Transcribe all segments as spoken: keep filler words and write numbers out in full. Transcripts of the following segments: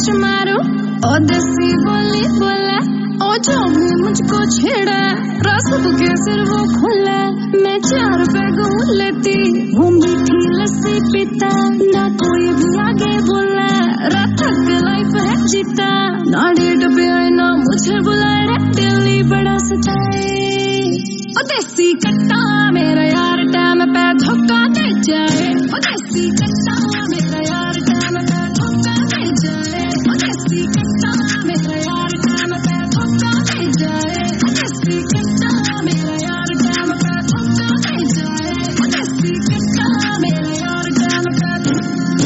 English मारो और देसी बोली बोला और जो भी मुझको छेड़ा रास्ते के सिर वो खुला। मैं चार पैग लेती वो मीठी लस्सी पीता ना कोई भी आगे बोला रात तक लाइफ है जीता ना डेट पे आए ना मुझे बुलाए रे दिल्ली बड़ा सताए। ओ देसी कट्टा मेरा यार टाइम पे धोखा दे जाए। ओ देसी कट्टा मेरा यार टाइम पे धोखा दे जाए। ओ देसी कट्टा मेरा यार टाइम पे धोखा दे जाए। ओ देसी कट्टा मेरा यार टाइम पे धोखा दे जाए। ओ देसी कट्टा मेरा यार टाइम पे।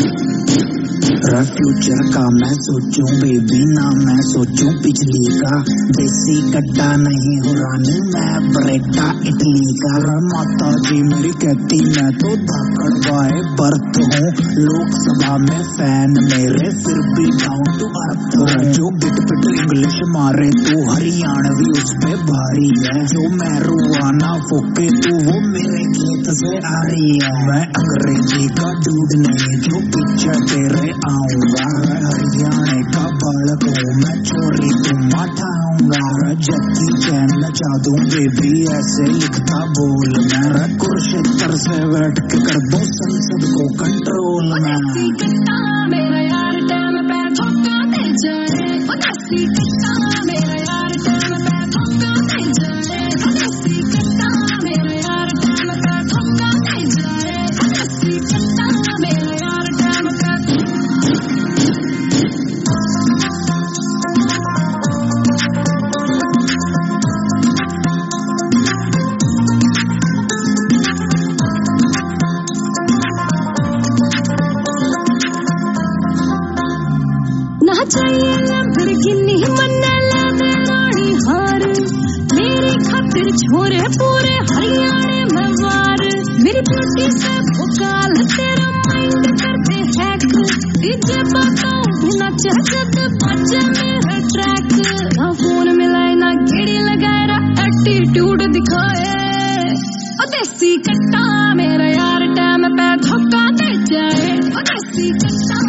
फ्यूचर का मैं सोचूं बेबी ना मैं सोचूं पिछली का। देसी कट्टा नहीं हो रानी मैं ब्रेटा इटली का। माता जी मेरी कहती मैं तो धाकड़ बाय बर्थ हूँ लोकसभा में फैन मेरे फिर भी डाउन टू अर्थ हूँ। जो गिट पिट इंग्लिश मारे तू हरियाणवी उस पे भारी है। जो मैं रुआना फूके तू वो मेरे खेत से आ रही है। मैं अंग्रेजी का डूड नहीं जो पीछे तेरे आऊंगा। हरियाणा का बालक हूँ मैं चोरी तुम उठाऊंगा। जबकि चैन नचा दूं बेबी ऐसे लिखता बोल मैं। कुरुक्षेत्र से बैठ के कर दो संसद को कंट्रोल में। मेरा यार टाइम पे धोखा दे जाए। ओ देसी कट्टा मेरा यार टाइम पे धोखा दे जाए। ओ देसी कट्टा मेरा यार टाइम पे धोखा दे जाए। ओ देसी कट्टा मेरा यार टाइम पे। ना चाहिए लड़किनी मन्ना लादे रानी हार मेरी खातिर छोरे पूरे हरियाणे में वार। मेरी ब्यूटी से पुकाल तेरा माइंड करते हैक। डीजे बताओ बिना चाहत बच्चे मेरा ट्रैक। ना फोन मिलाए ना गेड़ी लगाए रा एटीट्यूड दिखाए। ओ देसी कट्टा मेरा यार टाइम पे धोखा दे जाए। ओ देसी कट्टा